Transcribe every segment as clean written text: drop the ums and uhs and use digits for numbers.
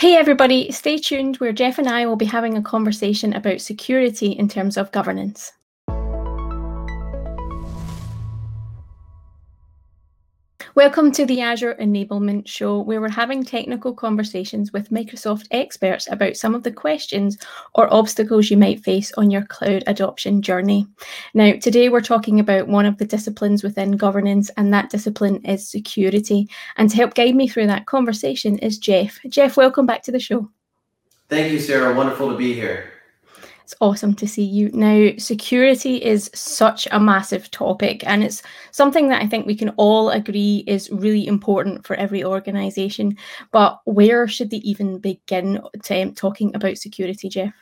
Hey everybody, stay tuned where Jeff and I will be having a conversation about security in terms of governance. Welcome to the Azure Enablement Show, where we're having technical conversations with Microsoft experts about some of the questions or obstacles you might face on your cloud adoption journey. Now, today we're talking about one of the disciplines within governance, and that discipline is security. And to help guide me through that conversation is Jeff. Jeff, welcome back to the show. Thank you, Sarah. Wonderful to be here. It's awesome to see you. Now, security is such a massive topic, and it's something that I think we can all agree is really important for every organization. But where should they even begin talking about security, Jeff?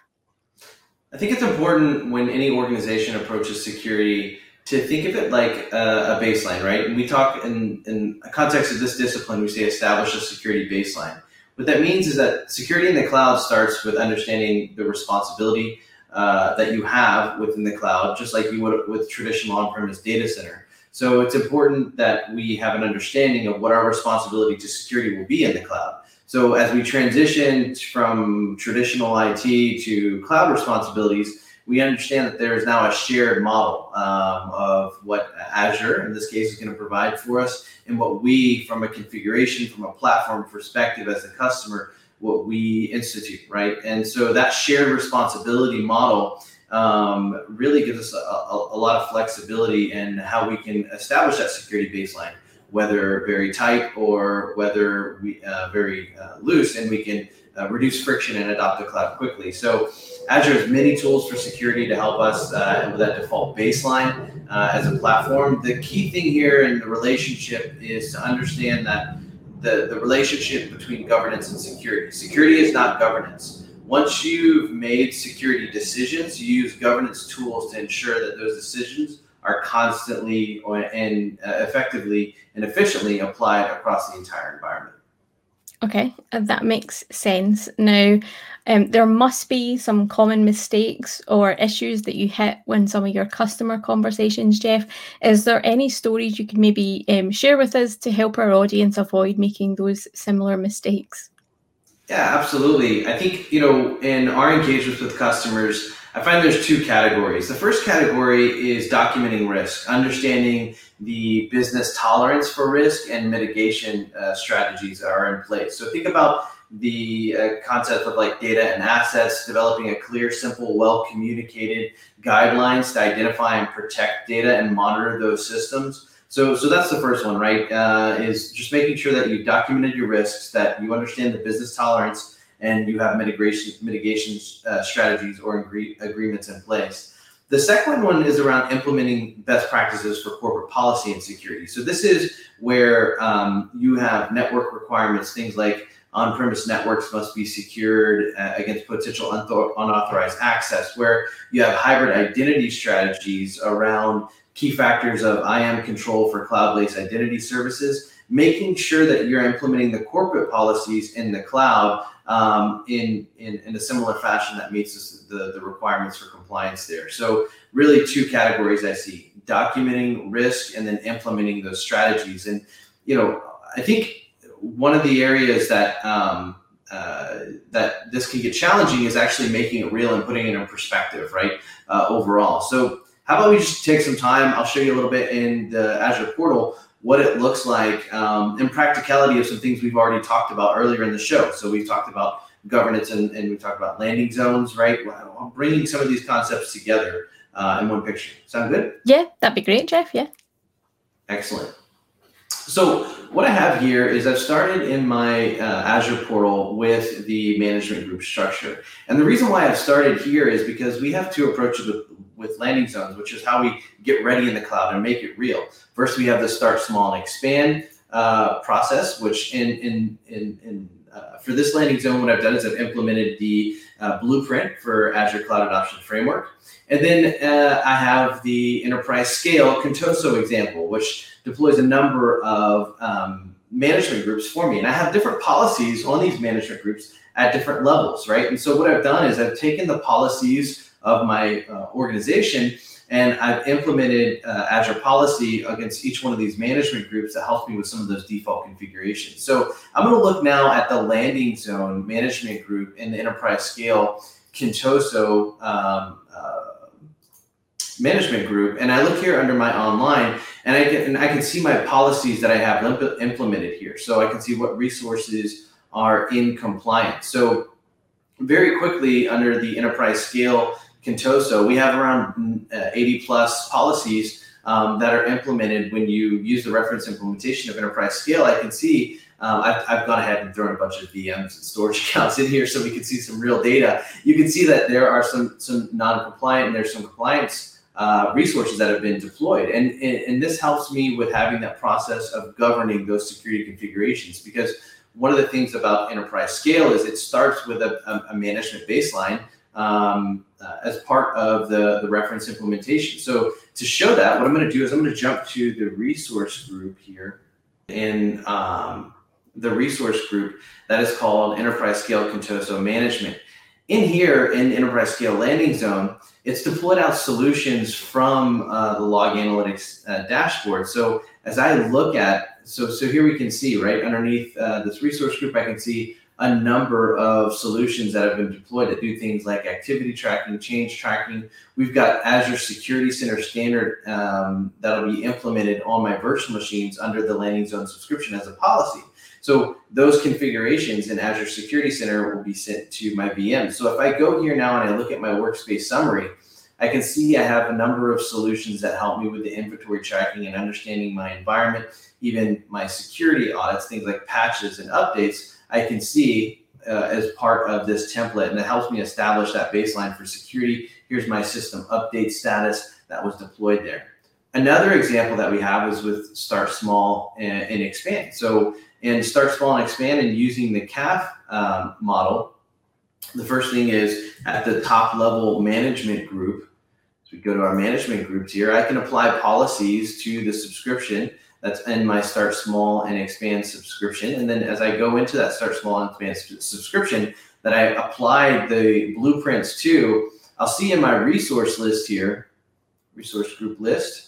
I think it's important when any organization approaches security to think of it like a baseline, right? And we talk in the context of this discipline, we say establish a security baseline. What that means is that security in the cloud starts with understanding the responsibility that you have within the cloud, just like you would with traditional on-premise data center. So it's important that we have an understanding of what our responsibility to security will be in the cloud. So as we transition from traditional IT to cloud responsibilities, we understand that there is now a shared model of what Azure, in this case, is going to provide for us, and what we, from a configuration, from a platform perspective as a customer, what we institute, right? And so that shared responsibility model really gives us a lot of flexibility in how we can establish that security baseline, whether very tight or whether very loose, and we can reduce friction and adopt the cloud quickly. So Azure has many tools for security to help us with that default baseline as a platform. The key thing here in the relationship is to understand that the relationship between governance and security. Security is not governance. Once you've made security decisions, you use governance tools to ensure that those decisions are constantly and effectively and efficiently applied across the entire environment. Okay, that makes sense. Now, there must be some common mistakes or issues that you hit when some of your customer conversations, Jeff. Is there any stories you could maybe share with us to help our audience avoid making those similar mistakes? Yeah, absolutely. I think, in our engagements with customers, I find there's two categories. The first category is documenting risk, understanding the business tolerance for risk and mitigation strategies are in place. So think about the concept of like data and assets, developing a clear, simple, well-communicated guidelines to identify and protect data and monitor those systems. So that's the first one, right? Is just making sure that you've documented your risks, that you understand the business tolerance, and you have mitigation strategies or agreements in place. The second one is around implementing best practices for corporate policy and security. So this is where you have network requirements, things like on-premise networks must be secured against potential unauthorized access, where you have hybrid identity strategies around key factors of IAM control for cloud-based identity services, making sure that you're implementing the corporate policies in the cloud in a similar fashion that meets the requirements for compliance there. So really two categories I see: documenting risk and then implementing those strategies. And I think one of the areas that that this can get challenging is actually making it real and putting it in perspective, right? Overall. So how about we just take some time? I'll show you a little bit in the Azure portal what it looks like in practicality of some things we've already talked about earlier in the show. So we've talked about governance and we've talked about landing zones, right? I'm bringing some of these concepts together in one picture. Sound good? Yeah, that'd be great, Jeff. Yeah. Excellent. So what I have here is I've started in my Azure portal with the management group structure. And the reason why I've started here is because we have two approaches with landing zones, which is how we get ready in the cloud and make it real. First, we have the start small and expand process, which for this landing zone, what I've done is I've implemented the blueprint for Azure Cloud Adoption Framework. And then I have the enterprise scale Contoso example, which deploys a number of management groups for me. And I have different policies on these management groups at different levels, right? And so what I've done is I've taken the policies of my organization And I've implemented Azure policy against each one of these management groups that helps me with some of those default configurations. So I'm going to look now at the landing zone management group in the enterprise scale Contoso management group, and I look here under my online, and I can see my policies that I have implemented here. So I can see what resources are in compliance. So very quickly under the enterprise scale Contoso, we have around 80 plus policies that are implemented when you use the reference implementation of enterprise scale. I can see I've gone ahead and thrown a bunch of VMs and storage accounts in here so we can see some real data. You can see that there are some non-compliant and there's some compliance resources that have been deployed. And this helps me with having that process of governing those security configurations, because one of the things about enterprise scale is it starts with a management baseline as part of the reference implementation. So to show that, what I'm going to do is I'm going to jump to the resource group here in the resource group that is called Enterprise Scale Contoso Management. In here, in Enterprise Scale Landing Zone, it's deployed out solutions from the Log Analytics dashboard. So as I look at, so here we can see, right, underneath this resource group, I can see a number of solutions that have been deployed that do things like activity tracking, change tracking. We've got Azure Security Center standard that'll be implemented on my virtual machines under the Landing Zone subscription as a policy. So those configurations in Azure Security Center will be sent to my VM. So if I go here now and I look at my workspace summary, I can see I have a number of solutions that help me with the inventory tracking and understanding my environment, even my security audits, things like patches and updates. I can see as part of this template, and it helps me establish that baseline for security. Here's my system update status that was deployed there. Another example that we have is with Start Small and Expand. So in Start Small and Expand and using the CAF model, the first thing is at the top level management group. So we go to our management groups here. I can apply policies to the subscription that's in my Start Small and Expand subscription. And then as I go into that Start Small and Expand subscription that I applied the blueprints to, I'll see in my resource list here, resource group list,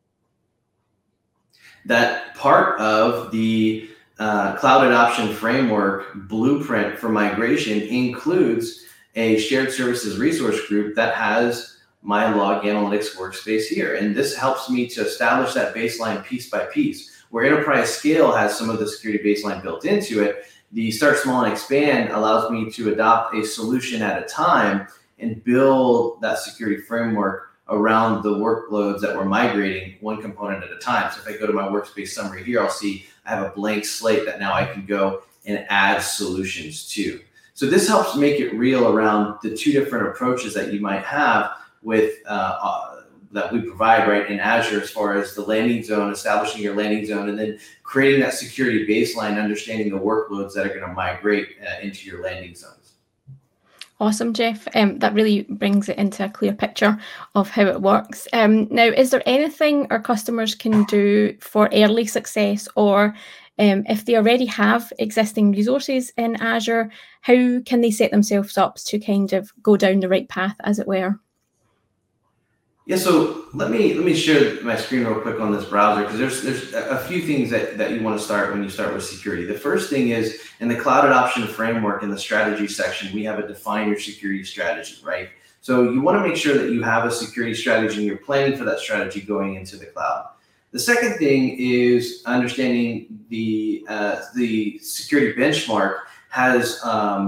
that part of the Cloud Adoption Framework blueprint for migration includes a shared services resource group that has my Log Analytics workspace here. And this helps me to establish that baseline piece by piece. Where Enterprise Scale has some of the security baseline built into it, the Start Small and Expand allows me to adopt a solution at a time and build that security framework around the workloads that we're migrating one component at a time. So if I go to my workspace summary here, I'll see I have a blank slate that now I can go and add solutions to. So this helps make it real around the two different approaches that you might have with that we provide right in Azure, as far as the landing zone, establishing your landing zone, and then creating that security baseline, understanding the workloads that are going to migrate into your landing zones. Awesome, Jeff. That really brings it into a clear picture of how it works. Now, is there anything our customers can do for early success, or if they already have existing resources in Azure, how can they set themselves up to kind of go down the right path, as it were? Yeah, so let me share my screen real quick on this browser, because there's a few things that you want to start when you start with security. The first thing is in the Cloud Adoption Framework in the strategy section, we have a define your security strategy, right? So you want to make sure that you have a security strategy and you're planning for that strategy going into the cloud. The second thing is understanding the security benchmark has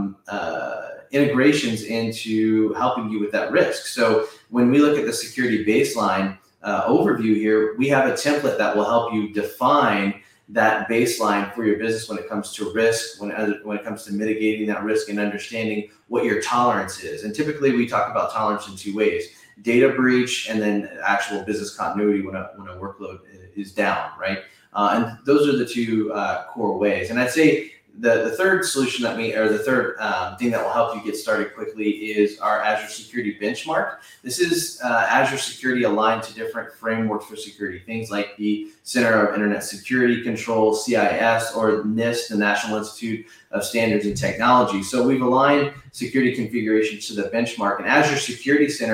integrations into helping you with that risk. So when we look at the security baseline overview here, we have a template that will help you define that baseline for your business when it comes to risk, when it comes to mitigating that risk and understanding what your tolerance is. And typically we talk about tolerance in two ways: data breach and then actual business continuity when a workload is down, right? And those are the two core ways. And I'd say the third solution the third thing that will help you get started quickly is our Azure Security Benchmark. This is Azure Security aligned to different frameworks for security, things like the Center of Internet Security Control, CIS, or NIST, the National Institute of Standards and Technology. So we've aligned security configurations to the benchmark, and Azure Security Center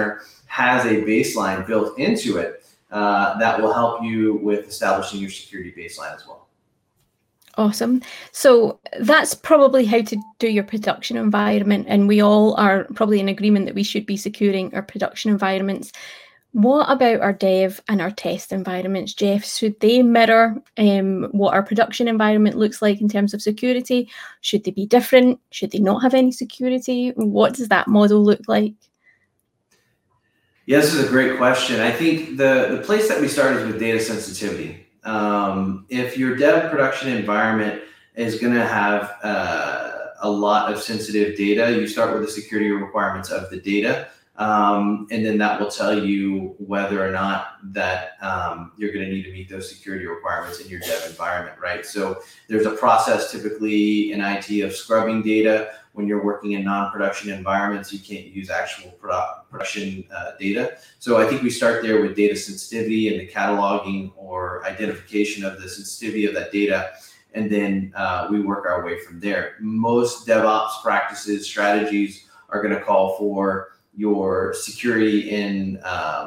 has a baseline built into it that will help you with establishing your security baseline as well. Awesome. So that's probably how to do your production environment, and we all are probably in agreement that we should be securing our production environments. What about our dev and our test environments, Jeff? Should they mirror what our production environment looks like in terms of security? Should they be different? Should they not have any security? What does that model look like? Yeah, this is a great question. I think the place that we start is with data sensitivity. If your dev production environment is going to have a lot of sensitive data, you start with the security requirements of the data. And then that will tell you whether or not that you're going to need to meet those security requirements in your dev environment, right? So there's a process typically in IT of scrubbing data. When you're working in non-production environments, you can't use actual production data. So I think we start there with data sensitivity and the cataloging or identification of the sensitivity of that data. And then we work our way from there. Most DevOps practices, strategies are going to call for your security in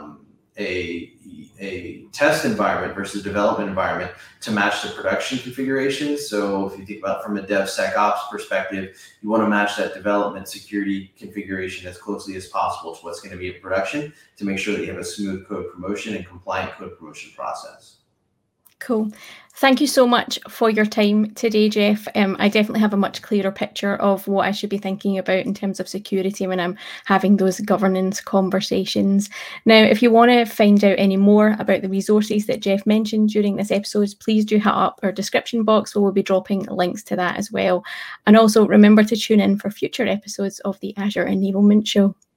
a test environment versus development environment to match the production configuration. So if you think about from a DevSecOps perspective, you want to match that development security configuration as closely as possible to what's going to be in production to make sure that you have a smooth code promotion and compliant code promotion process. Cool. Thank you so much for your time today, Jeff. I definitely have a much clearer picture of what I should be thinking about in terms of security when I'm having those governance conversations. Now, if you want to find out any more about the resources that Jeff mentioned during this episode, please do hit up our description box where we'll be dropping links to that as well. And also remember to tune in for future episodes of the Azure Enablement Show.